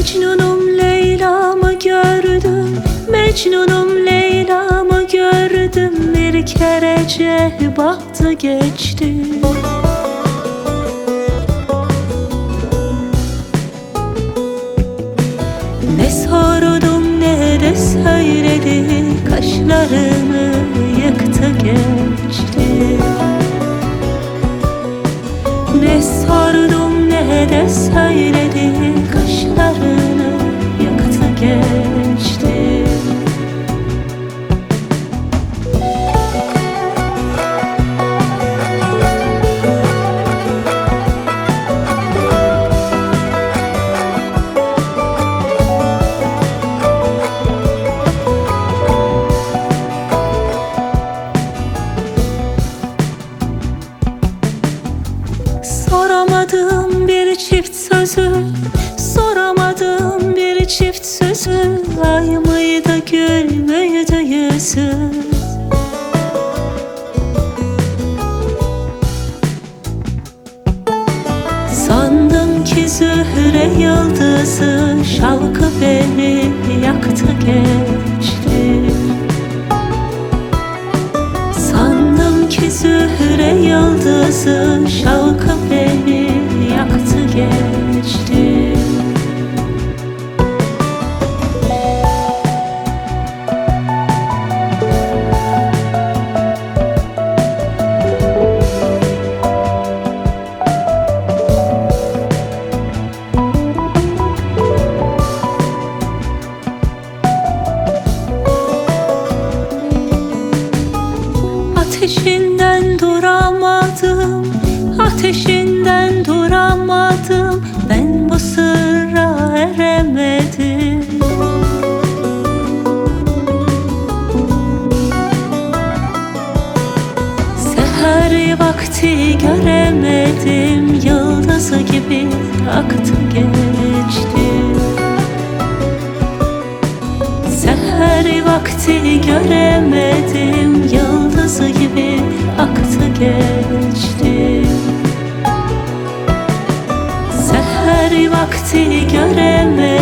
Mecnunum Leyla'mı gördüm, Mecnunum Leyla'mı gördüm. Bir kerece baktı geçti. Ne sordum ne de söyledi, kaşlarını yıktı geçti. Ne sordum ne de söyledi, kaşlarını yaktı geçti. Soramadım bir çift sözü, soramadım bir çift sözü. Ay mıydı gül müydü yüzü? Sandım ki zühre yıldızı, şalkı beni yaktı geçti. Sandım ki zühre yıldızı, şalkı beni yaktı geçti. Ateşinden duramadım, ateşinden duramadım. Ben bu sırra eremedim. Seher vakti göremedim, yıldızı gibi aktı geçti. Seher vakti göremedim, yıldızı gibi aktı geçti. Seher vakti göremedim,